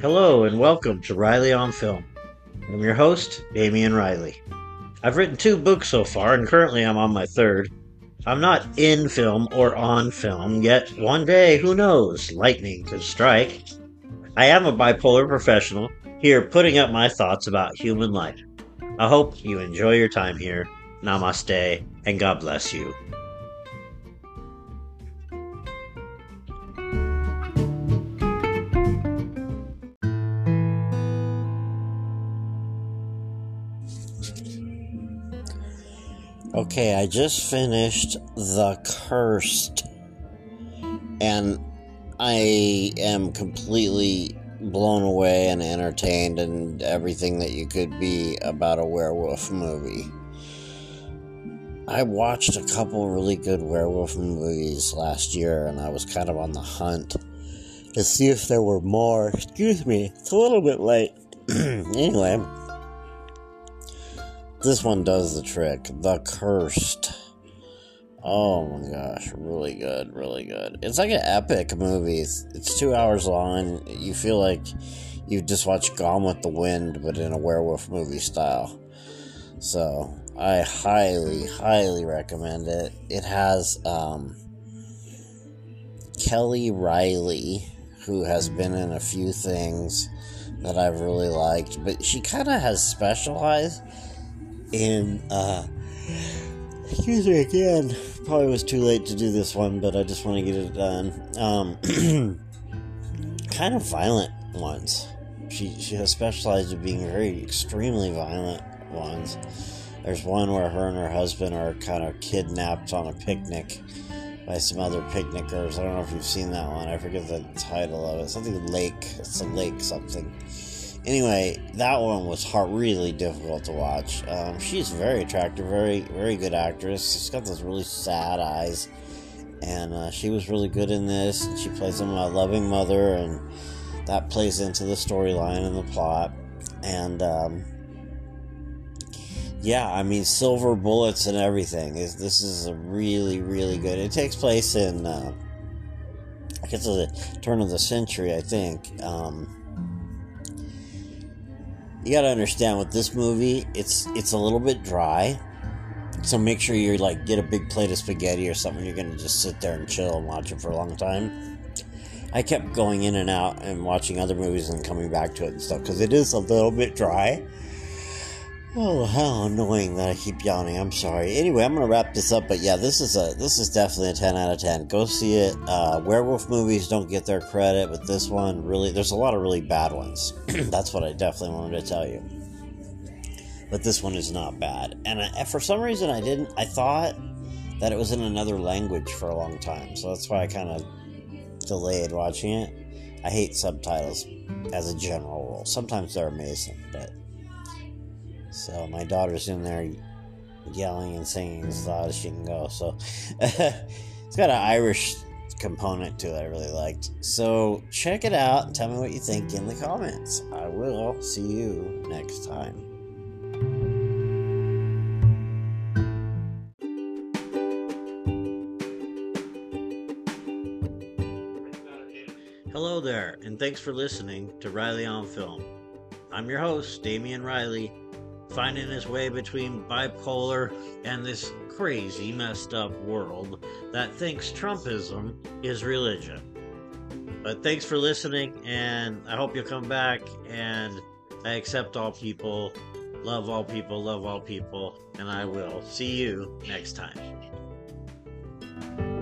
Hello and welcome to Riley on Film. I'm your host, Damian Riley. I've written 2 books so far, and currently I'm on my third. I'm not in film or on film, yet one day, who knows, lightning could strike. I am a bipolar professional, here putting up my thoughts about human life. I hope you enjoy your time here. Namaste, and God bless you. Okay, I just finished The Cursed, and I am completely blown away and entertained and everything that you could be about a werewolf movie. I watched a couple really good werewolf movies last year, and I was kind of on the hunt to see if there were more. Excuse me, it's a little bit late. Anyway, this one does the trick. The Cursed. Oh my gosh, really good, really good. It's like an epic movie. It's 2 hours long. You feel like you've just watched Gone with the Wind, but in a werewolf movie style. So, I highly, highly recommend it. It has Kelly Riley, who has been in a few things that I've really liked, but she kind of has specialized in, excuse me again, probably was too late to do this one, but I just want to get it done. Kind of violent ones. She has specialized in being very extremely violent ones. There's one where her and her husband are kind of kidnapped on a picnic by some other picnickers. I don't know if you've seen that one. I forget the title of it. Something Lake. It's a lake something. Anyway, that one was really difficult to watch. She's very attractive, very, very good actress. She's got those really sad eyes, and she was really good in this. She plays a loving mother, and that plays into the storyline and the plot. And yeah, I mean, silver bullets and everything. This is a really, really good. It takes place in, I guess, the turn of the century, I think. You gotta understand with this movie, it's a little bit dry, so make sure you get a big plate of spaghetti or something. You're gonna just sit there and chill and watch it for a long time. I kept going in and out and watching other movies and coming back to it and stuff because it is a little bit dry. Oh, how annoying that I keep yawning. I'm sorry. Anyway, I'm gonna wrap this up, but yeah, this is definitely a 10 out of 10. Go see it. Werewolf movies don't get their credit, but this one really, there's a lot of really bad ones. That's what I definitely wanted to tell you. But this one is not bad. And for some reason I thought that it was in another language for a long time, so that's why I kind of delayed watching it. I hate subtitles as a general rule. Sometimes they're amazing, but so my daughter's in there yelling and singing as loud as she can go. So it's got an Irish component to it I really liked. So check it out and tell me what you think in the comments. I will see you next time. Hello there, and thanks for listening to Riley on Film. I'm your host, Damian Riley, finding his way between bipolar and this crazy, messed up world that thinks Trumpism is religion. But thanks for listening, and I hope you'll come back, and I accept all people, love all people, love all people, and I will see you next time.